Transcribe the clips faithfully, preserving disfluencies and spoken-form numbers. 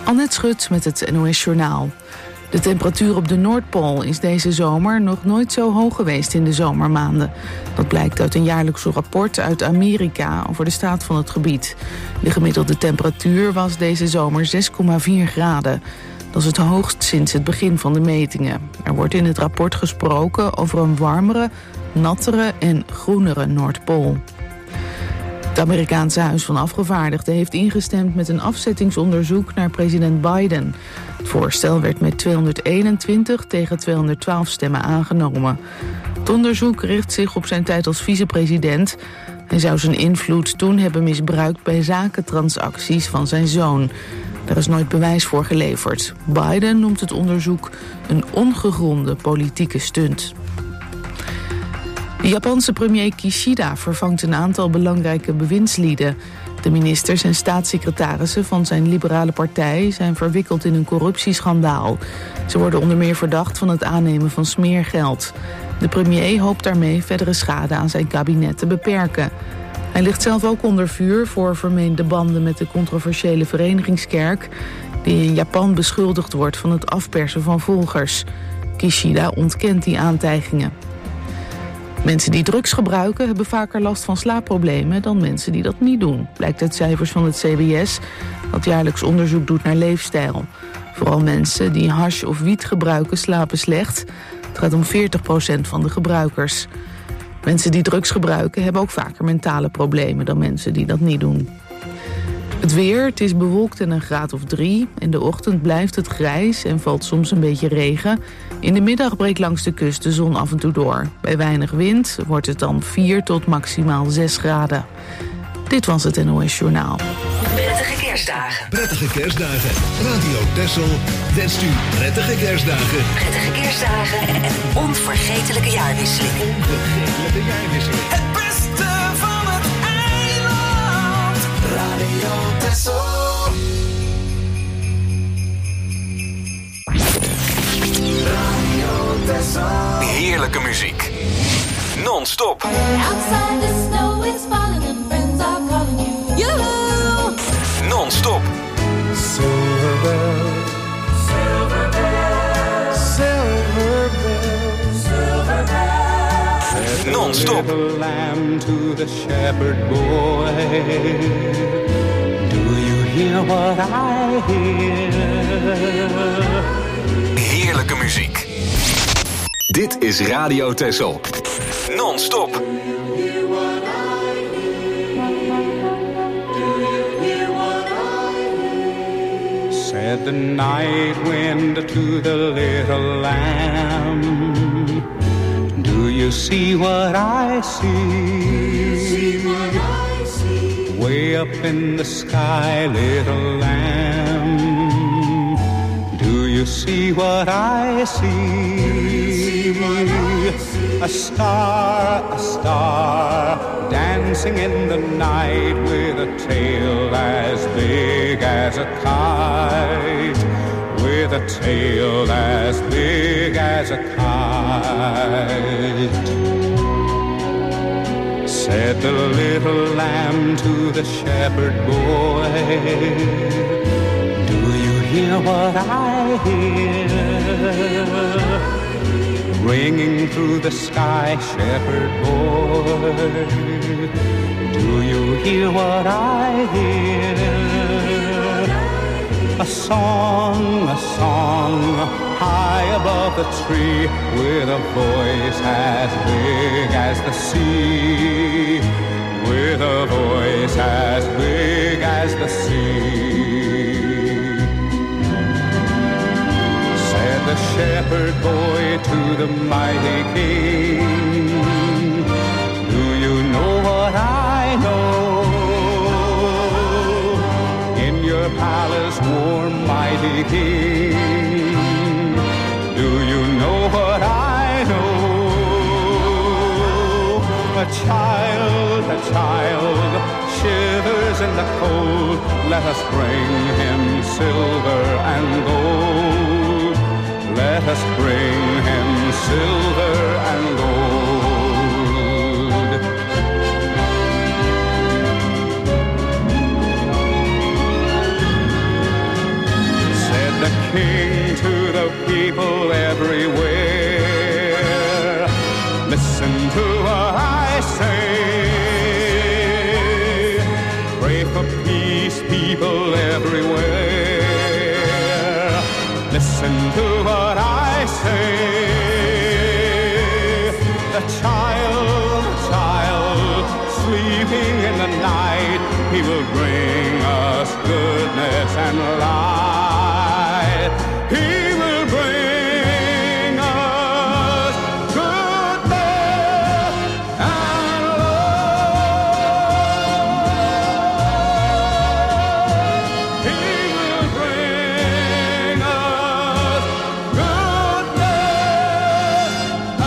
Annette Schut met het N O S Journaal. De temperatuur op de Noordpool is deze zomer nog nooit zo hoog geweest in de zomermaanden. Dat blijkt uit een jaarlijks rapport uit Amerika over de staat van het gebied. De gemiddelde temperatuur was deze zomer zes komma vier graden. Dat is het hoogst sinds het begin van de metingen. Er wordt in het rapport gesproken over een warmere, nattere en groenere Noordpool. Het Amerikaanse Huis van Afgevaardigden heeft ingestemd met een afzettingsonderzoek naar president Biden. Het voorstel werd met tweehonderdeenentwintig tegen tweehonderdtwaalf stemmen aangenomen. Het onderzoek richt zich op zijn tijd als vicepresident. Hij zou zijn invloed toen hebben misbruikt bij zakentransacties van zijn zoon. Daar is nooit bewijs voor geleverd. Biden noemt het onderzoek een ongegronde politieke stunt. De Japanse premier Kishida vervangt een aantal belangrijke bewindslieden. De ministers en staatssecretarissen van zijn liberale partij zijn verwikkeld in een corruptieschandaal. Ze worden onder meer verdacht van het aannemen van smeergeld. De premier hoopt daarmee verdere schade aan zijn kabinet te beperken. Hij ligt zelf ook onder vuur voor vermeende banden met de controversiële Verenigingskerk, die in Japan beschuldigd wordt van het afpersen van volgers. Kishida ontkent die aantijgingen. Mensen die drugs gebruiken hebben vaker last van slaapproblemen dan mensen die dat niet doen, blijkt uit cijfers van het C B S, dat jaarlijks onderzoek doet naar leefstijl. Vooral mensen die hash of wiet gebruiken slapen slecht. Het gaat om veertig procent van de gebruikers. Mensen die drugs gebruiken hebben ook vaker mentale problemen dan mensen die dat niet doen. Het weer, het is bewolkt en een graad of drie. In de ochtend blijft het grijs en valt soms een beetje regen. In de middag breekt langs de kust de zon af en toe door. Bij weinig wind wordt het dan vier tot maximaal zes graden. Dit was het N O S Journaal. Prettige kerstdagen. Prettige kerstdagen. Radio Texel wenst u prettige kerstdagen. Prettige kerstdagen en een onvergetelijke jaarwisseling. Onvergetelijke jaarwisseling. Het beste van het eiland. Radio Texel. Radio Texel. Heerlijke muziek. Non-stop. Outside the snow is falling and friends are calling you. Yoo-hoo! Non-stop. Silver bell, silver bell, silver bell, silver bell. Non-stop. Little lamb to the shepherd boy. Do you hear what I hear? Heerlijke muziek. Dit is Radio Texel. Non-stop. Said the night wind to the little lamb, do you see what I see? Way up in the sky, little lamb, do you see what I see? A star, a star, dancing in the night with a tail as big as a kite, with a tail as big as a kite. Said the little lamb to the shepherd boy, do you hear what I hear? Ringing through the sky, shepherd boy, do you hear what I hear? A song, a song, high above the tree, with a voice as big as the sea, with a voice as big as the sea. The shepherd boy to the mighty king, do you know what I know? In your palace, warm mighty king, do you know what I know? A child, a child, shivers in the cold, let us bring him silver and gold. Let us bring him silver and gold. speaking to the people everywhere. Listen to what I say. Pray for peace, people everywhere. Listen to what I say. The child, child, sleeping in the night, he will bring us goodness and light. He will bring us goodness and love. He will bring us goodness and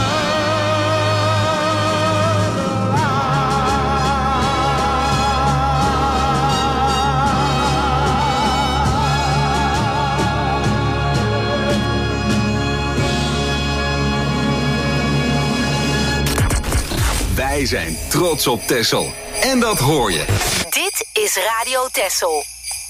Wij zijn trots op Texel. En dat hoor je. Dit is Radio Texel.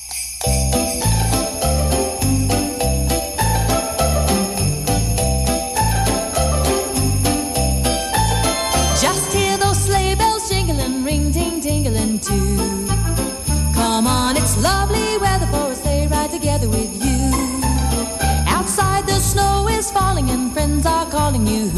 Just hear those sleigh bells jingling, ring ting tingling too. Come on, it's lovely weather for a sleigh ride together with you. Outside the snow is falling and friends are calling you.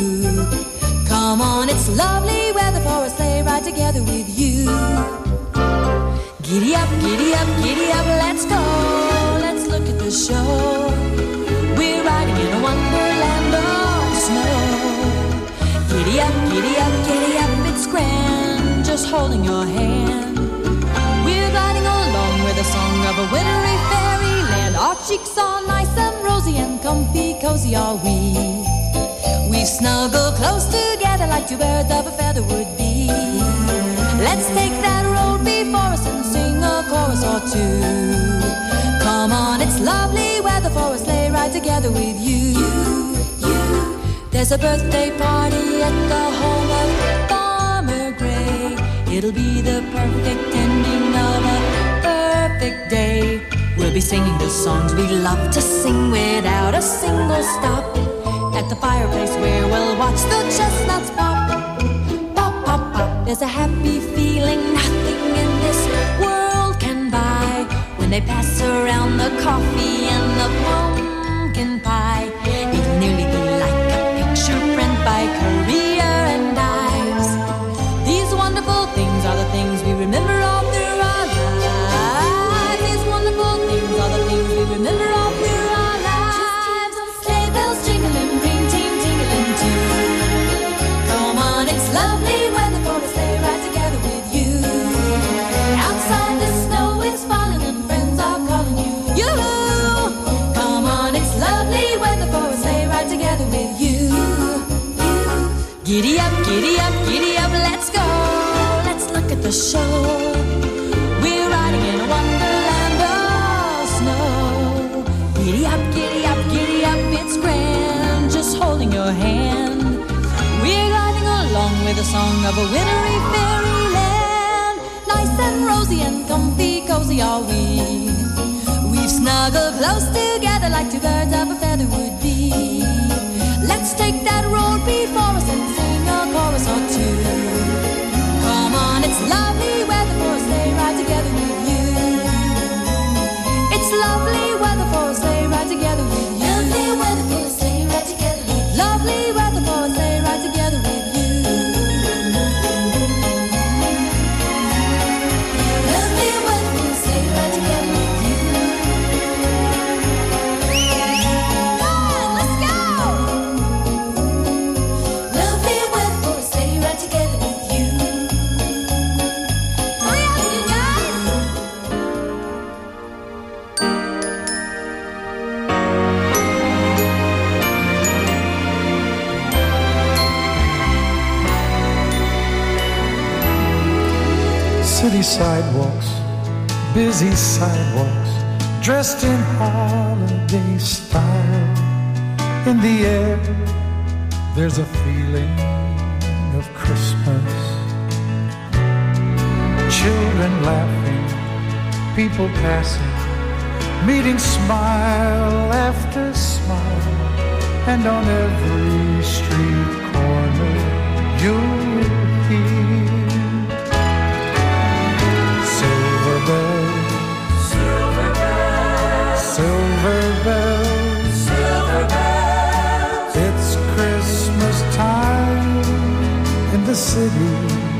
Come on, it's lovely weather for a sleigh ride together with you. Giddy up, giddy up, giddy up, let's go. Let's look at the show. We're riding in a wonderland of snow. Giddy up, giddy up, giddy up, it's grand, just holding your hand. We're gliding along with the song of a wintry fairyland. Our cheeks are nice and rosy and comfy, cozy are we. We snuggle close together like two birds of a feather would be. Let's take that road before us and sing a chorus or two. Come on, it's lovely weather for a sleigh ride together with you. You, you. There's a birthday party at the home of Farmer Gray. It'll be the perfect ending of a perfect day. We'll be singing the songs we love to sing without a single stop. At the fireplace where we'll watch the chestnuts pop. Pop, pop, pop. There's a happy feeling nothing in this world can buy. When they pass around the coffee and the pumpkin pie. It'll nearly be like a picture print by Currier and Ives. These wonderful things are the things we remember all through our lives. These wonderful things are the things we remember all through our lives. Sleigh bells jingling, ring ting tingling too. Come on, it's lovely weather for a sleigh ride together with you. Outside the snow is falling and friends are calling you. Yoo-hoo! Come on, it's lovely weather for a sleigh ride together with you. Giddy up, giddy up, giddy up, let's go. Let's look at the show. We're riding in a wonderland of snow. Giddy up, giddy up, giddy up, it's grand, just holding your hand. We're gliding along with the song of a wintry fairyland. Nice and rosy and comfy, cozy are we. We've snuggled close together like two birds of a feather would be. Let's take that road before us and sing a chorus or two. Come on, it's lovely weather for a sleigh ride together with you. It's lovely weather for a sleigh ride together with you. Lovely weather for a sleigh ride together with you. Lovely weather for a sleigh ride together with you. Lovely weather for a sleigh ride together with you. Come on, let's go! Lovely weather for a sleigh ride together with you. Hurry up, you guys! City sidewalks, busy sidewalks, dressed in holiday style. In the air, there's a feeling of Christmas. Children laughing, people passing, meeting smile after smile, and on every street corner you'll hear silver bells, silver bells, silver bells, silver bells. It's Christmas time in the city.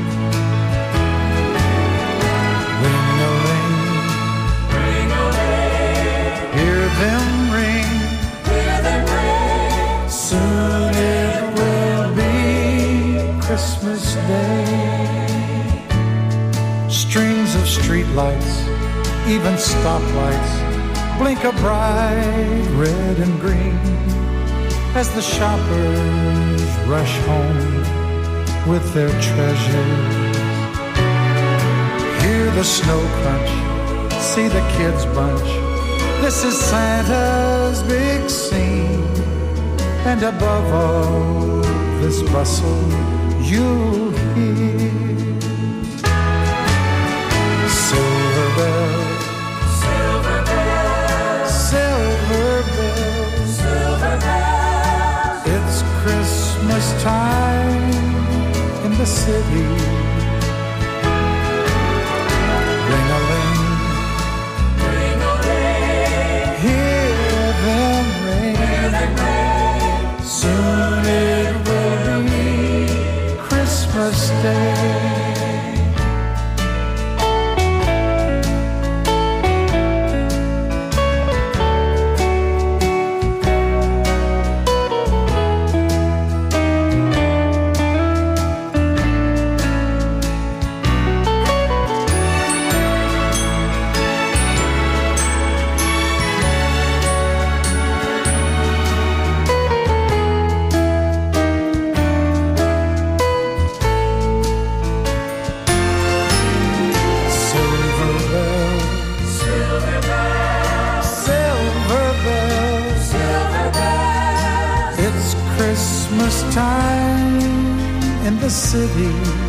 Them ring, hear them ring. Soon it will be Christmas Day. Strings of streetlights, even stoplights, blink a bright red and green as the shoppers rush home with their treasures. Hear the snow crunch, see the kids bunch. This is Santa's big scene, and above all this bustle, you'll hear silver bells, silver bells, silver bells, silver bells. It's Christmas time in the city. Ring-a-ling. Soon it will be Christmas Day. Time in the city.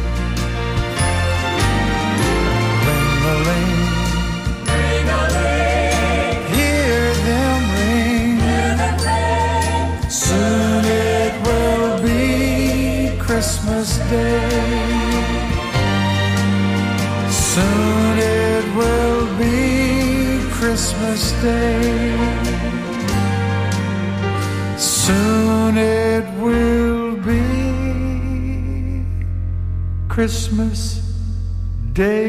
Ring-a-ling, ring-a-ling. Hear them ring, hear them ring. Soon it will be Christmas Day. Soon it will be Christmas Day. Soon it will be Christmas Day.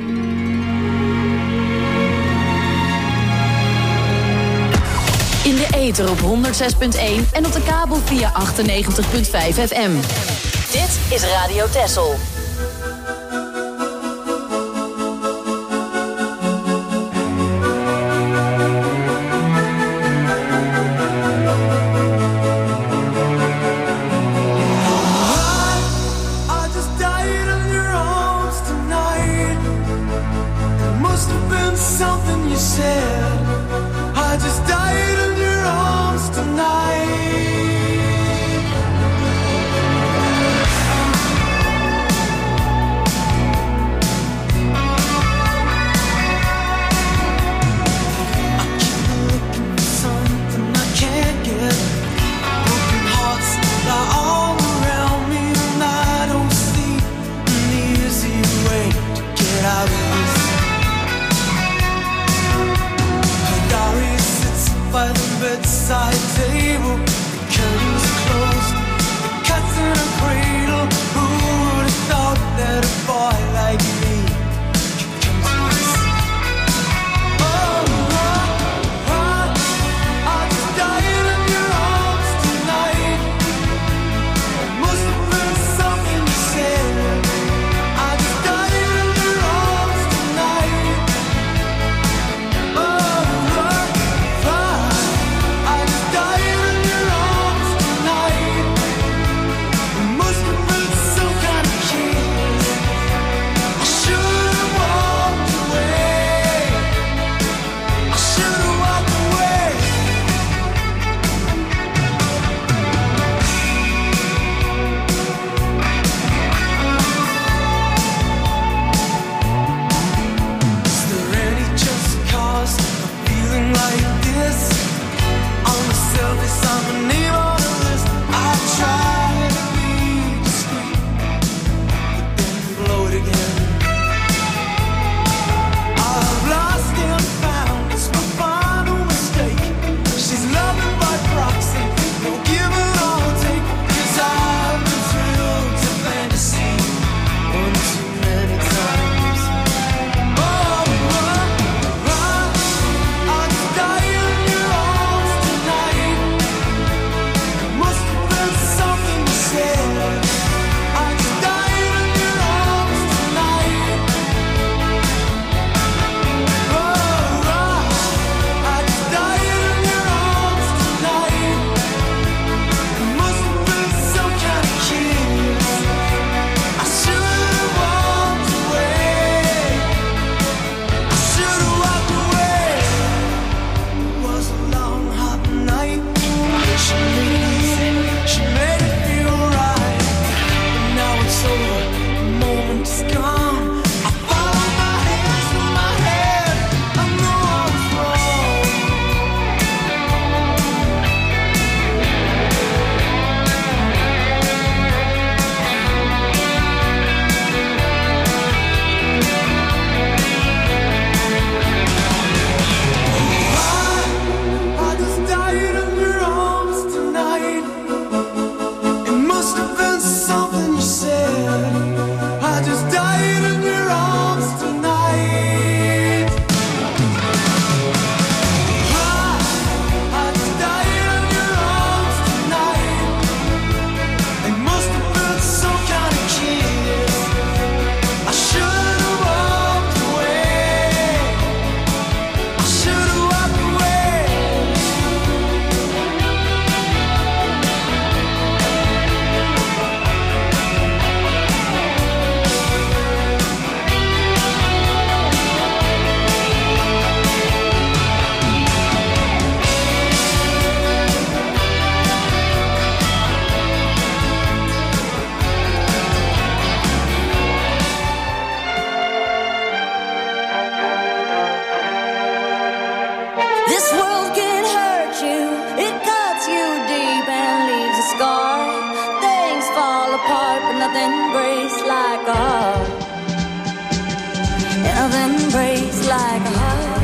In de ether op honderdzes punt één en op de kabel via achtennegentig punt vijf F M. Dit is Radio Texel. This world can hurt you, it cuts you deep and leaves a scar. Things fall apart, but nothing breaks like a heart. Nothing breaks like a heart.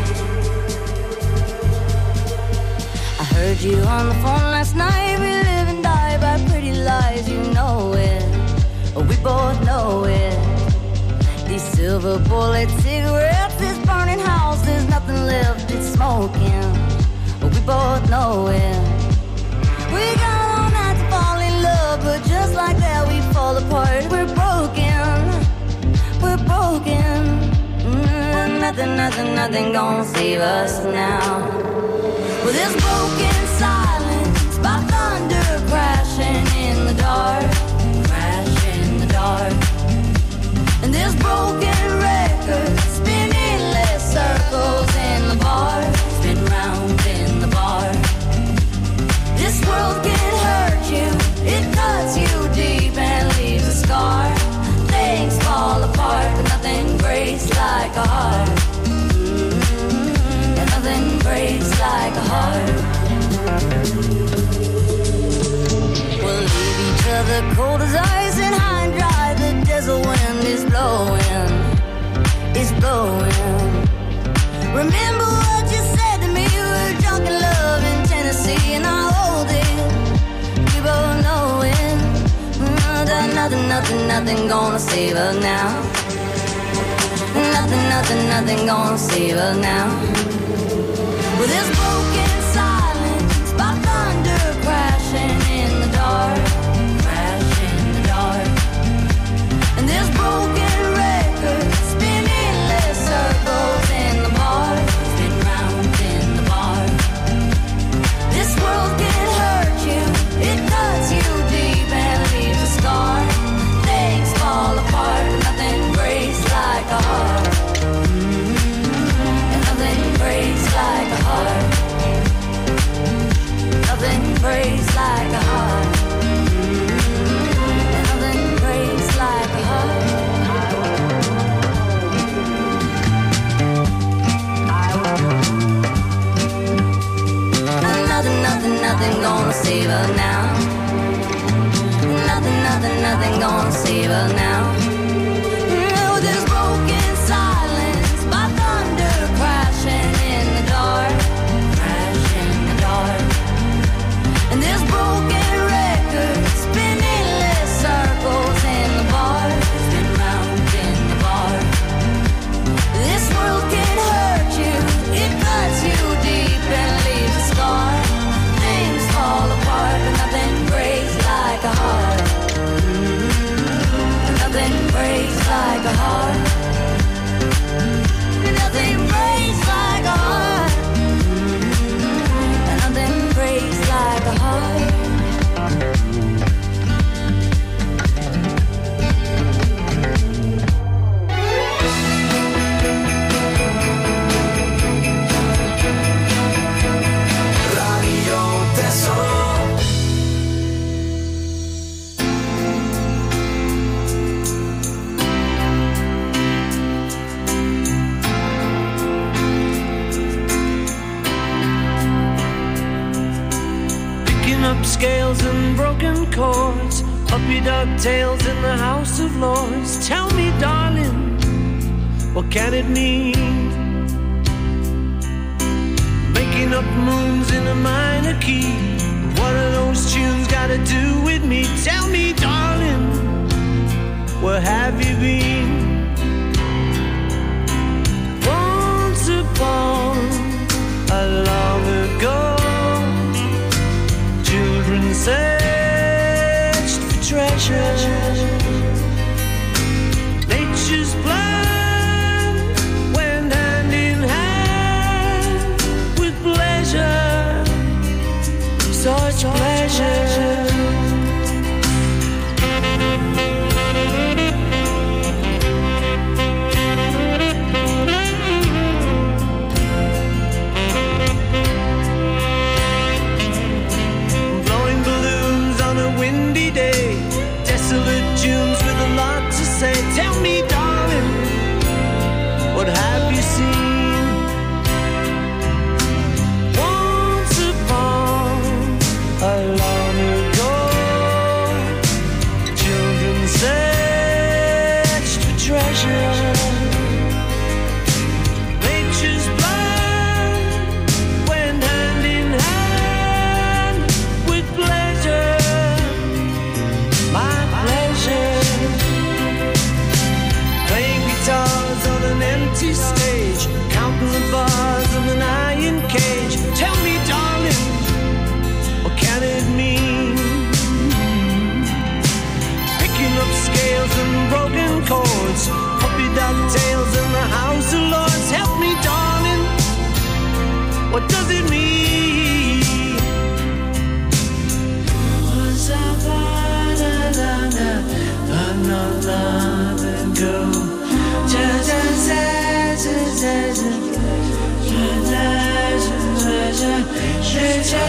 I heard you on the phone last night. We live and die by pretty lies, you know it. We both know it. These silver bullet cigarettes, this burning house, there's nothing left, it's smoking. We both know it. We got all night to fall in love, but just like that we fall apart. We're broken, we're broken. Mm, nothing, nothing, nothing gonna save us now. Well, this broken silence by thunder crashing in the dark, crashing in the dark. And this broken record spinning less circles in the bar, spin round in the bar. This world can hurt you, it cuts you deep and leaves a scar. Things fall apart, but nothing breaks like a heart. Mm-hmm. And nothing breaks like a heart. We'll leave each other cold as ice and high and dry. The desert wind is blowing, it's blowing. Remember what you said to me, we were drunk in love in Tennessee, and I hold it, we both know it. Mm, that nothing, nothing, nothing gonna save us now. Nothing, nothing, nothing gonna save us now. With this broken silence by thunder crashing in the dark, crashing in the dark. And this broken record spinning less circles in the bar, spin round in the bar. This world can hurt you, it cuts you deep and leaves a scar. Things fall apart, but nothing breaks like a heart. Mm-hmm. And nothing breaks like a heart. Nothing breaks like a heart. Mm-hmm. And nothing breaks like a heart. Nothing, nothing, nothing gonna save us now. Nothing, nothing, nothing gonna save us now. No, this broken silence by thunder crashing in the dark, crashing in the dark. And this broken record spinning less circles in the bar, spin round in the bar. This world can hurt you, it cuts you deep and leaves a scar. Things fall apart, but nothing breaks like a heart. Mm-hmm. Nothing breaks like a heart. Nothing breaks like a heart. Mm-hmm. Nothing breaks like a heart. Scales and broken chords, puppy dog tails in the House of Lords. Tell me, darling, what can it mean? Making up moons in a minor key. What are those tunes got to do with me? Tell me, darling, where have you been? Once upon a long ago, children searched for treasure. Nature's plan went hand in hand with pleasure, such pleasure. Windy day, desolate tunes with a lot to say. Tell me, darling, what have you seen? What does it mean? Was I ba da da da da da da da go? Ja ja ja ja ja ja ja ja ja ja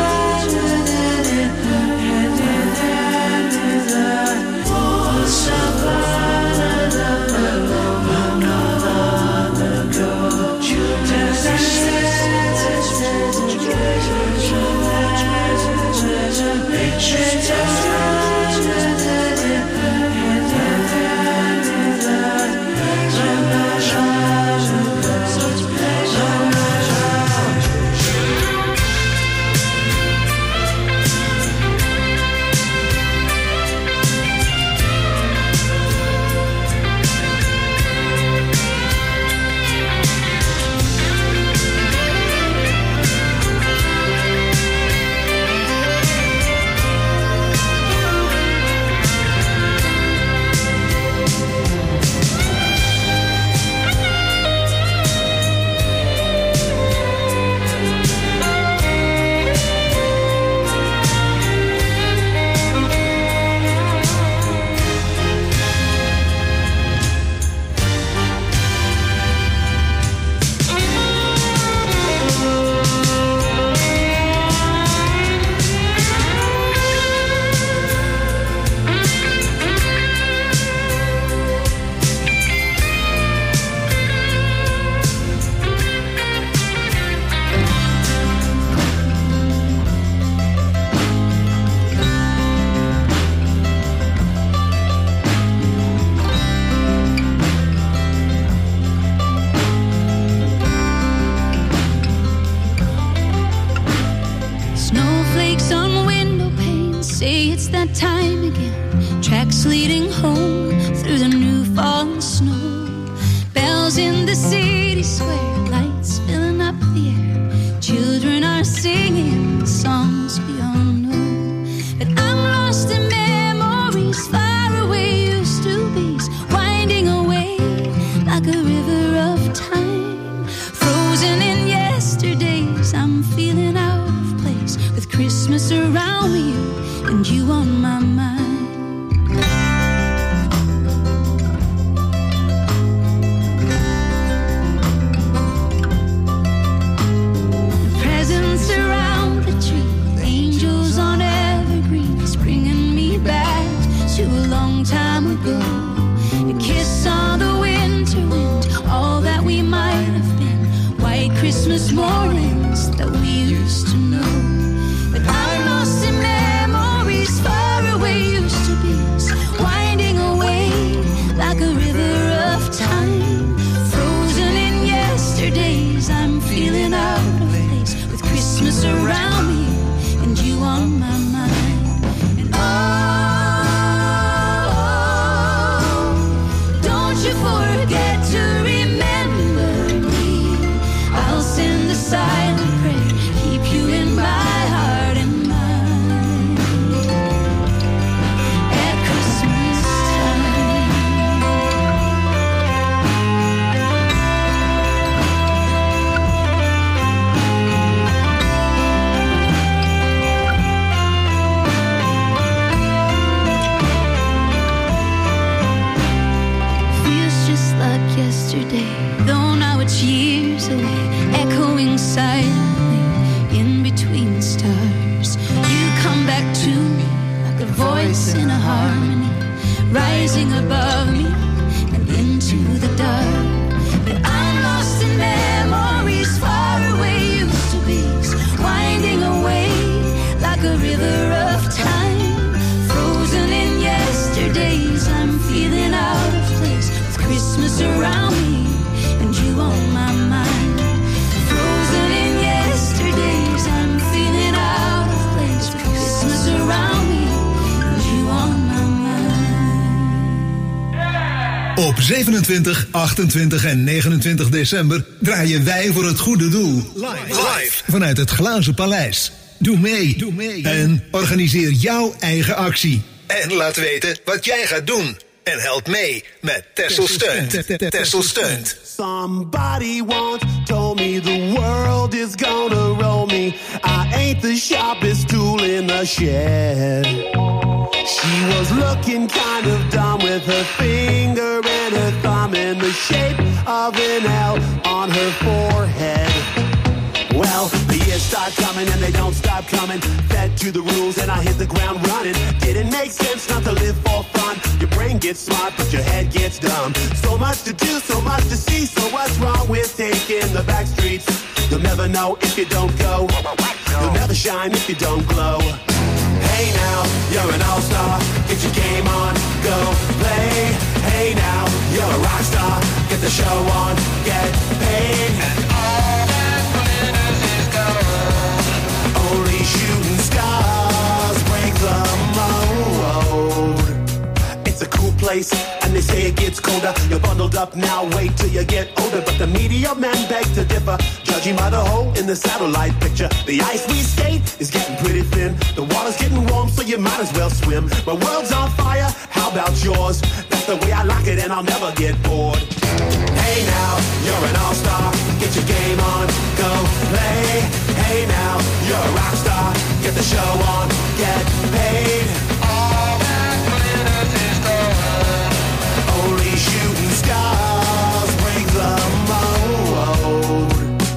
Op zevenentwintig, achtentwintig en negenentwintig december draaien wij voor het goede doel. Live. Live. Vanuit het Glazen Paleis. Doe mee. Doe mee. En organiseer jouw eigen actie. En laat weten wat jij gaat doen. En help mee met Texel Steunt. Texel Steunt. Somebody once told me the world is gone. sharpest tool in the shed. She was looking kind of dumb with her finger and her thumb in the shape of an L on her forehead. Well, the years start coming and they don't stop coming. Fed to the rules and I hit the ground running. Didn't make sense not to live for fun. Your brain gets smart but your head gets dumb. So much to do, so much to see. So what's wrong with taking the back streets? You'll never know if you don't go. You'll never shine if you don't glow. Hey now, you're an all-star. Get your game on, go play. Hey now, you're a rock star. Get the show on, get paid. And all that glitters is gold. Only shooting stars break the mold. It's a cool place, and they say it gets colder. You're bundled up now, wait till you get older. But the media men beg to differ, judging by the hole in the satellite picture. The ice we skate is getting pretty thin. The water's getting warm, so you might as well swim. My world's on fire, how about yours? That's the way I like it, and I'll never get bored. Hey now, you're an all-star. Get your game on, go play. Hey now, you're a rock star. Get the show on, get paid. All that glitters is gold. Only shooting stars break the mold.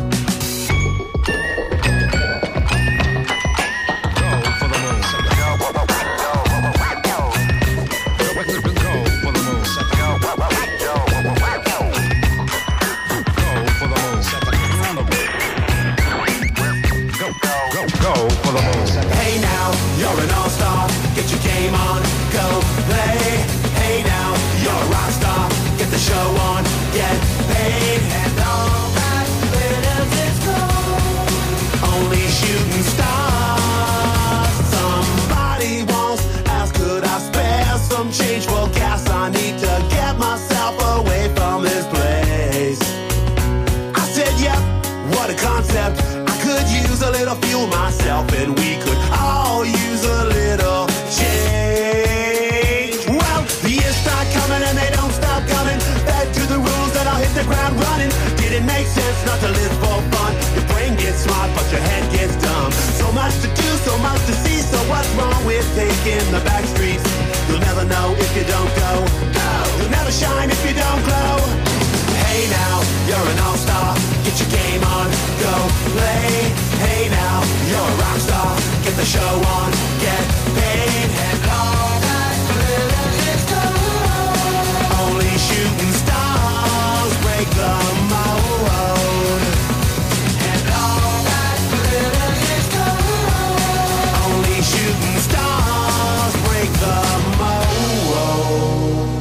Hey now, you're an all-star. Get your game on, go play. Hey now, you're a rock star. Get the show on, get paid. And all that glitters is gold. Only shooting stars. Somebody once asked, could I spare some change for gas? I need to get myself away from this place. I said, yep, what a concept. Could use a little fuel myself, and we could all use a little change. Well, the years start coming and they don't stop coming. Back to the rules that I'll hit the ground running. Didn't make sense not to live for fun. Your brain gets smart, but your head gets dumb. So much to do, so much to see. So what's wrong with taking the back streets? You'll never know if you don't go. You'll never shine if you don't glow. Hey now, you're an all-star. Get your game on, go play. Hey now, you're a rock star. Get the show on, get paid. And all that glitters is gold. Only shooting stars break the mold. And all that glitters is gold. Only shooting stars break the mold.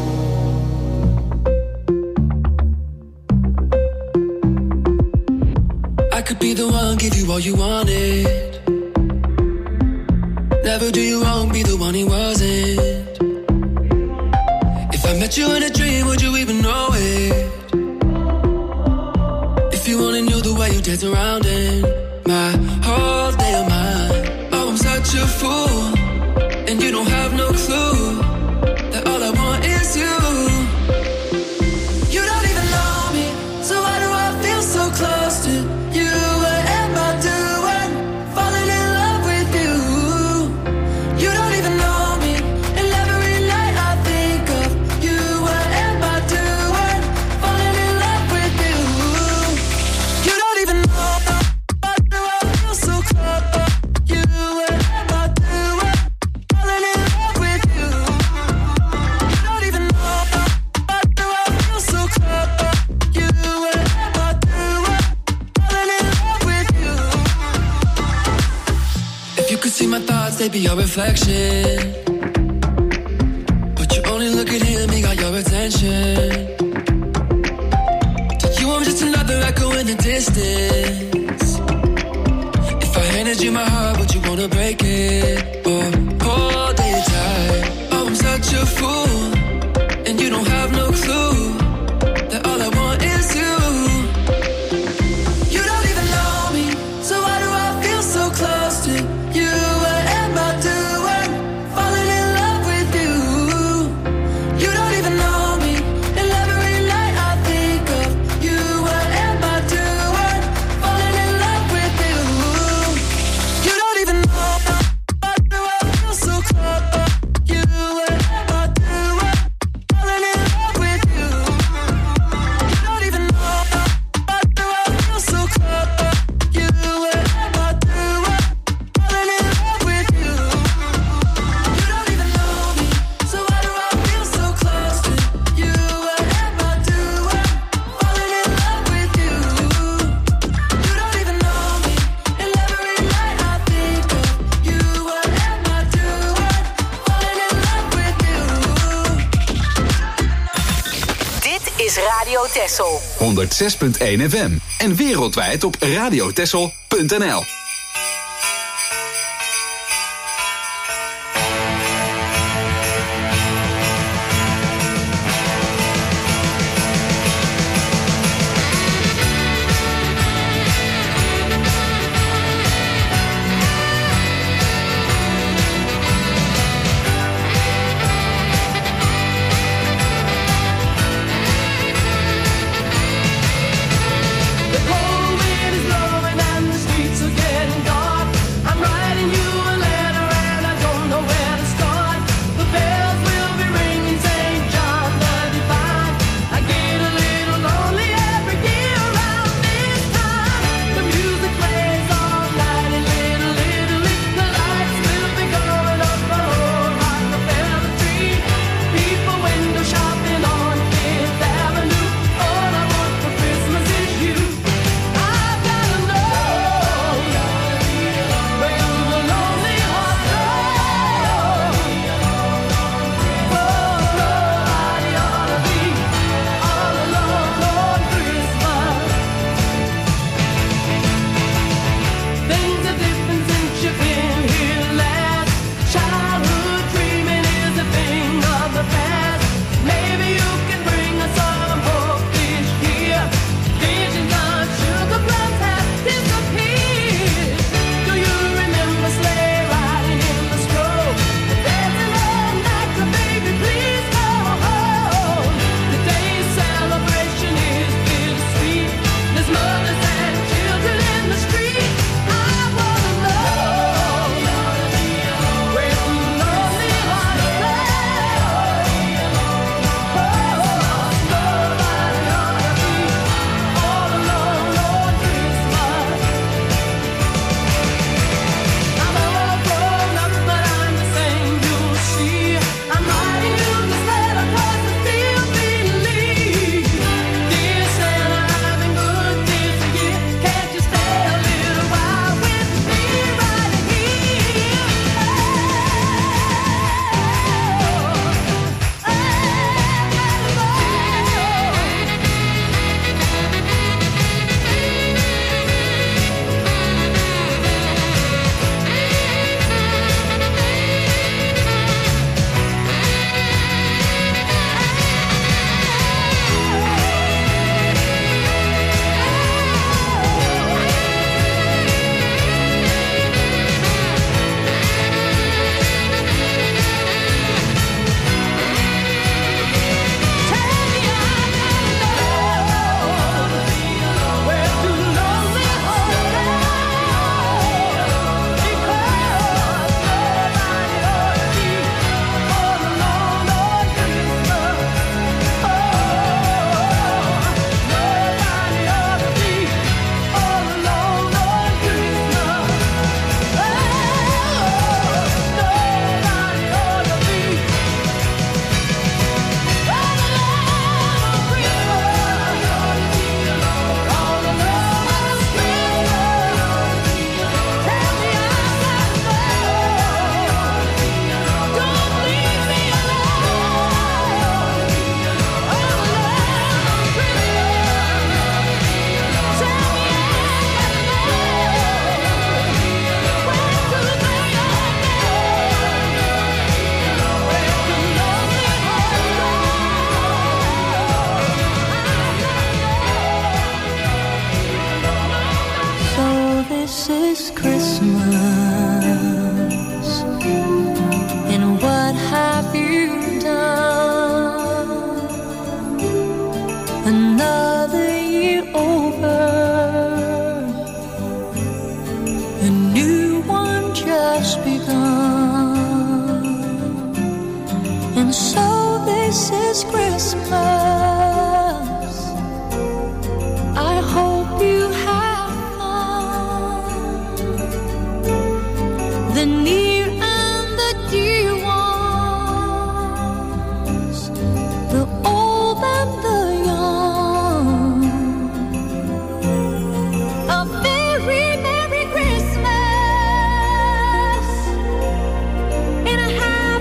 I could be the one, give you all you wanted. Never do you wrong, be the one he wasn't. If I met you in a dream, would you even know it? If you only knew the way you dance around in my whole day of mine. Oh, I'm such a fool, and you don't have no clue that all I want is you. You don't even know me, so why do I feel so close to you? What am I doing? Falling in love with you. You don't even know me, and every night I think of you. What am I doing? Falling in love with you. You don't even know why do I feel so close to you? What am I doing? Falling in love with you. You don't even know why do I feel so close to you? What am I doing? Falling in love with you. If you could see my thoughts, they'd be your reflection. But you only look at him, he got your attention. To you, I'm just another echo in the distance. If I handed you my heart, would you wanna break it? Or hold it tight? Oh, I'm such a fool, and you don't have no clue that all I want is you. You don't even know me, so why do I feel so close to you? What am I doing? Falling in love with you. You don't even know me, and every night I think of you. What am I doing? Falling in love with you. You don't even know. Texel. honderdzes punt één F M. En wereldwijd op radiotexel punt n l.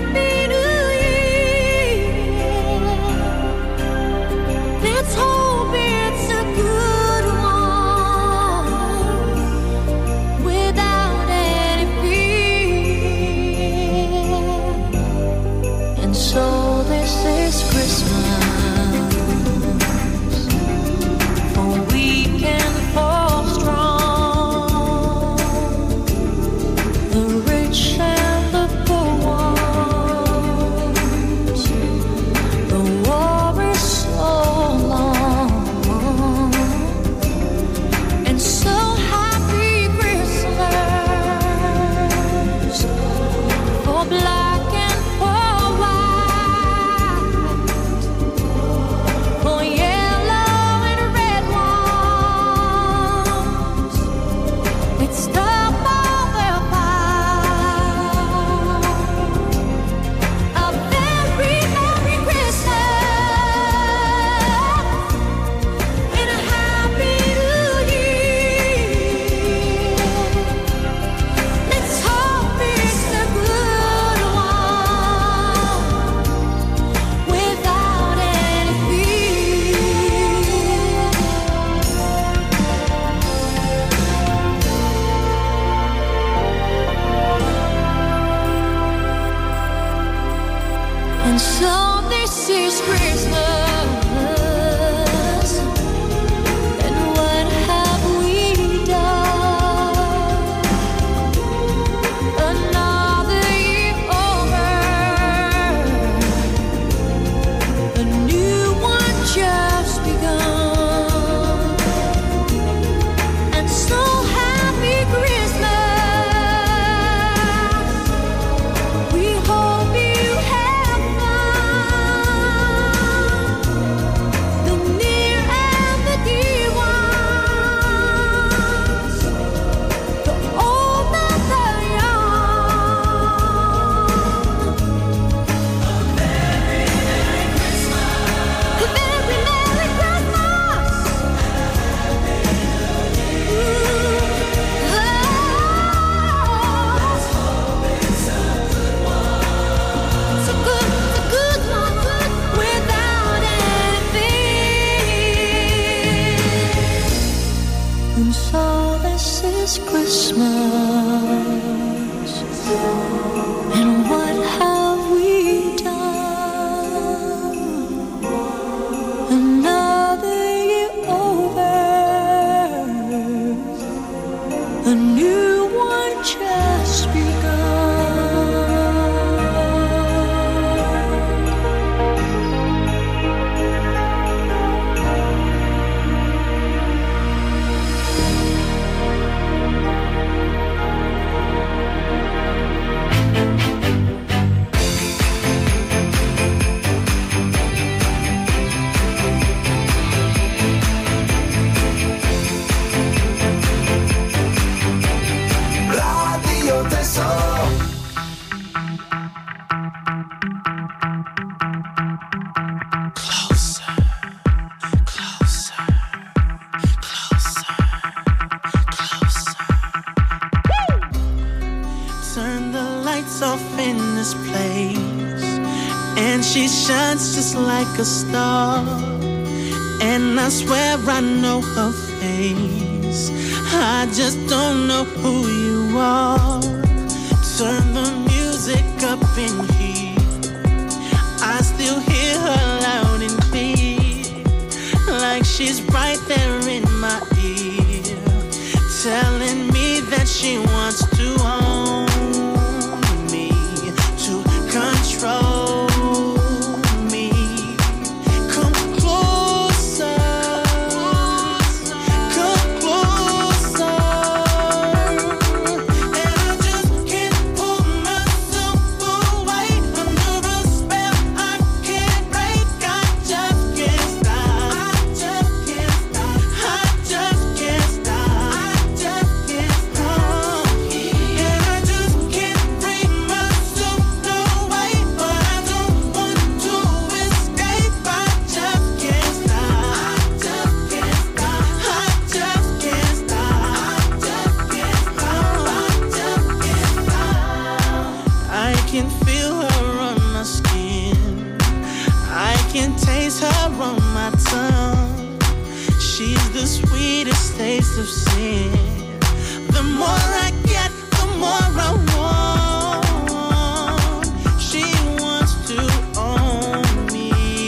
Let's hold It's the mother found. A very Merry Christmas and a Happy New Year. Let's hope it's a good one without any fear. And so this is Christmas, and what have we done? Another year over, a new one just begun. And so happy Christmas, we hope you have fun. The near and the dear ones, the old and the young. A very Merry Christmas. A very Merry Christmas. It's a good, it's a good one without anything. And so this is Christmas, and what have we done? Another year over, a new one just begun. Radio Tesoro. Closer, closer, closer, closer. Turn the lights off in this place, and she shines just like a star. And I swear I know her face, I just don't know who you are. Turn the music up in here, I still hear her loud and clear, like she's right there in my ear, telling me that she wants to own me, to control me. Come closer, come closer, and I just can't pull myself away under a spell I can't break. I just can't stop. I just can't stop. I just can't stop. I just can't stop. And I just can't bring myself away, but I don't want to escape. I just can't stop. I just can't stop. I just can't stop. I just can't stop. I just can't stop. I can feel her on my skin, I can taste her on my tongue. She's the sweetest taste of sin. The more I get, the more I want. She wants to own me.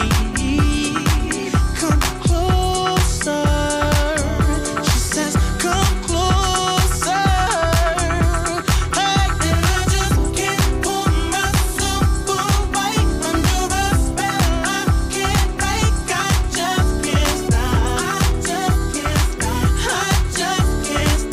Come closer. She says, come closer. Hey, and I just can't pull myself away under a spell I can't break. I just can't stop. I just can't stop. I just can't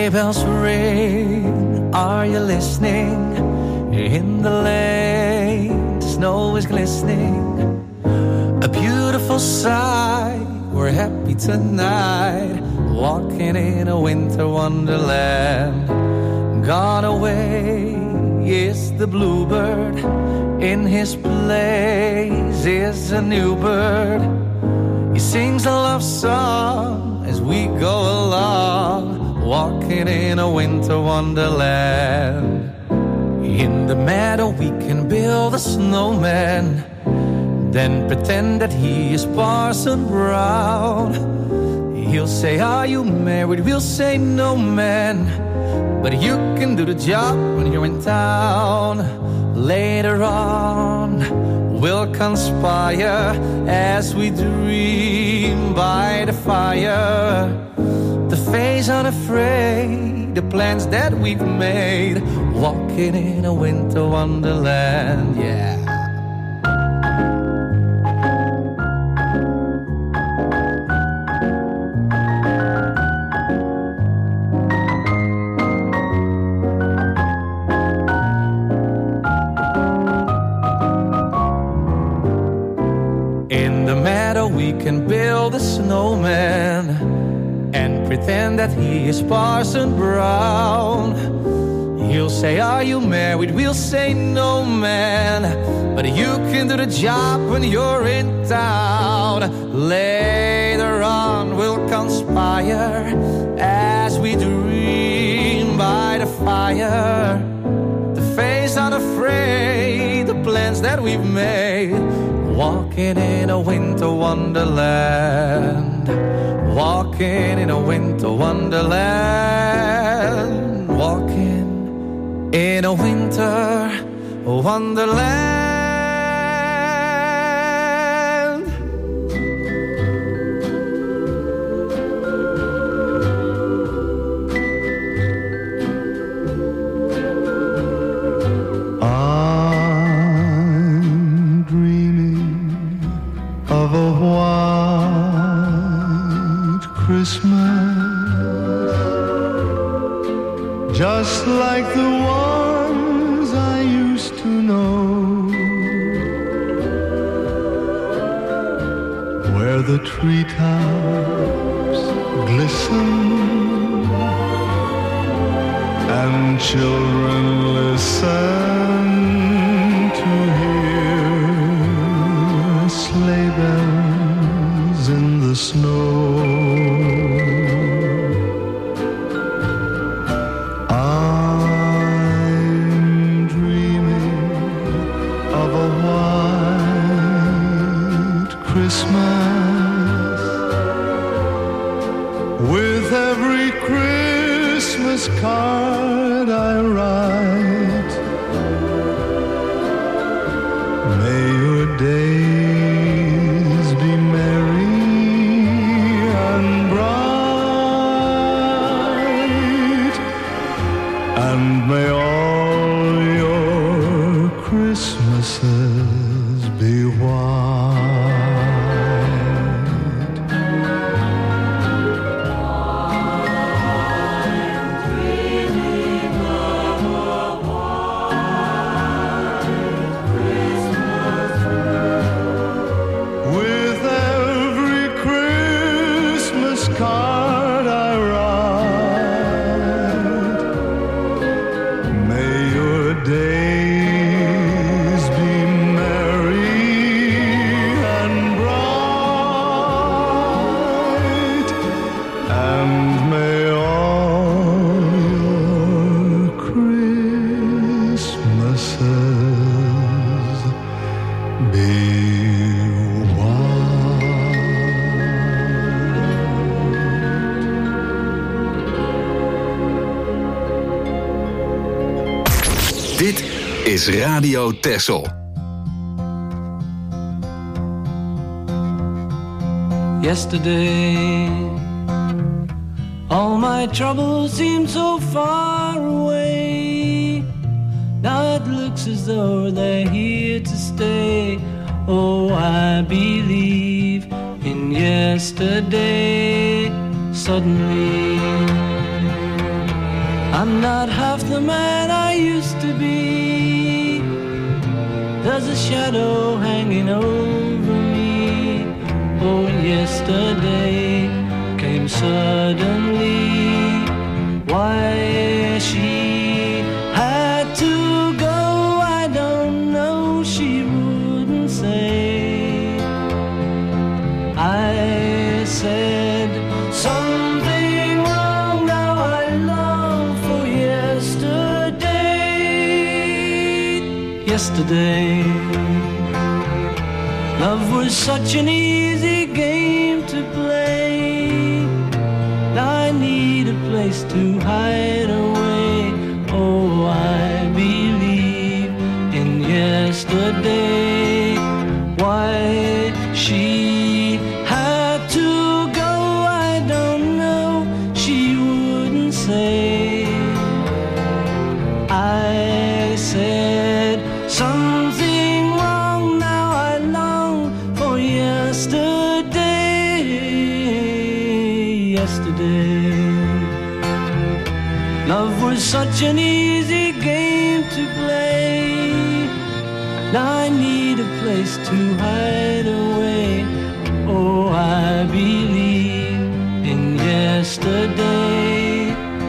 sleigh bells ring, are you listening? In the lane, snow is glistening. A beautiful sight, we're happy tonight, walking in a winter wonderland. Gone away is the bluebird, in his place is a new bird. He sings a love song as we go along, walking in a winter wonderland. In the meadow we can build a snowman, then pretend that he is Parson Brown. He'll say, are you married? We'll say, no, man, but you can do the job when you're in town. Later on we'll conspire as we dream by the fire, to face unafraid the plans that we've made, walking in a winter wonderland, yeah. In the meadow we can build a snowman and pretend that he is Parson Brown. He'll say, are you married? We'll say, no, man, but you can do the job when you're in town. Later on we'll conspire as we dream by the fire, to face unafraid the plans that we've made, walking in a winter wonderland, walking in a winter wonderland, walking in a winter wonderland. I'm dreaming of a white Christmas, just like the ones I used to know, where the treetops glisten and children listen to hear sleigh bells in the snow. I'm dreaming of a white Christmas, with every Christmas card I write. May your days be merry and bright, and may all your Christmases be white. With every Christmas card I write, may your days be merry and bright, and may all your Christmases be Dit is Radio Texel. Yesterday, all my troubles seemed so far away. Now it looks as though they're here to stay. Oh, I believe in yesterday. Suddenly not half the man I used to be. There's a shadow hanging over me. Oh, yesterday came suddenly. Why she had to go, I don't know, she wouldn't say. I said something wrong, now I long for yesterday. Yesterday, love was such an easy game to play. Now I need a place to hide away. Oh, I believe in yesterday. Why she had to go, I don't know, she wouldn't say. I said something wrong, now I long for yesterday. Yesterday, love was such an easy game to play. Now I need a place to hide away. Oh, I believe in yesterday.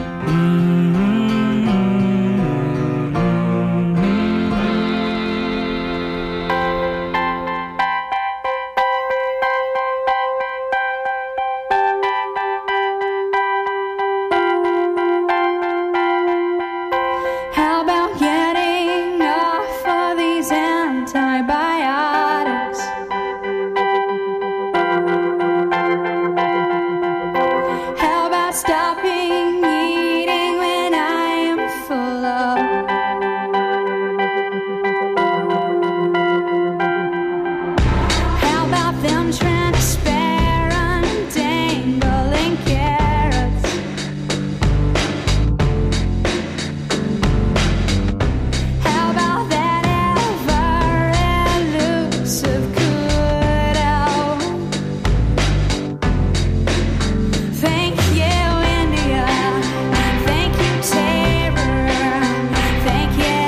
How about getting off of these antibiotics? How about stopping eating when I am full of? How about them transparent dangling carrots? How about that ever-elusive kudo? Thank you, India. Thank you, terror. Thank you,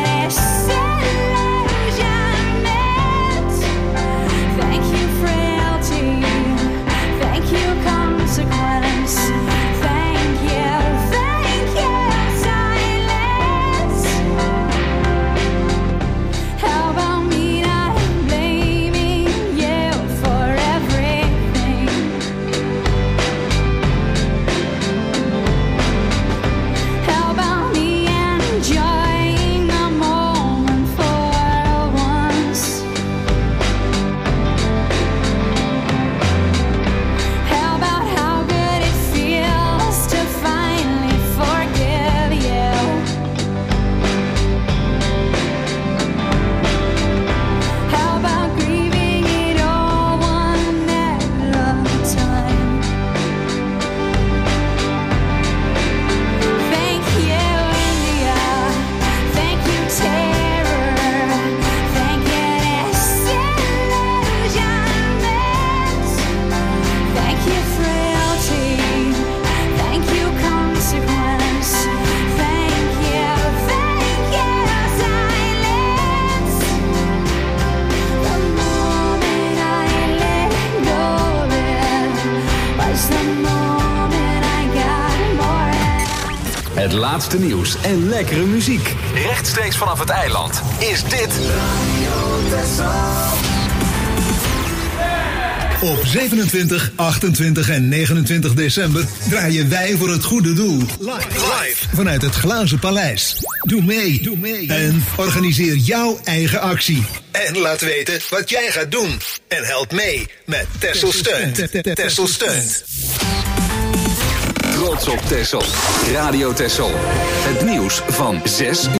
disillusionment. Thank you, frailty. Thank you, consequence. Thank you, thank you, silence. How about me not blaming you for everything? How about me enjoying the moment for once? How about how good it feels to finally forgive you? How about grieving it all one at a time? Thank you, India. Thank you, terror. Thank you, disillusionment. Thank you, frailty. Thank you, consequence. Thank you, thank you, silence. The moment I let go of it was the moment I got more. Het laatste nieuws en lekkere muziek. Rechtstreeks vanaf het eiland is dit Op zevenentwintig, achtentwintig en negenentwintig december draaien wij voor het goede doel. Live, live vanuit het Glazen Paleis. Doe mee, doe mee en organiseer jouw eigen actie. En laat weten wat jij gaat doen. En help mee met Texel Steunt. Texel Steunt. Trots op Texel. Radio Texel. Het nieuws van zes uur.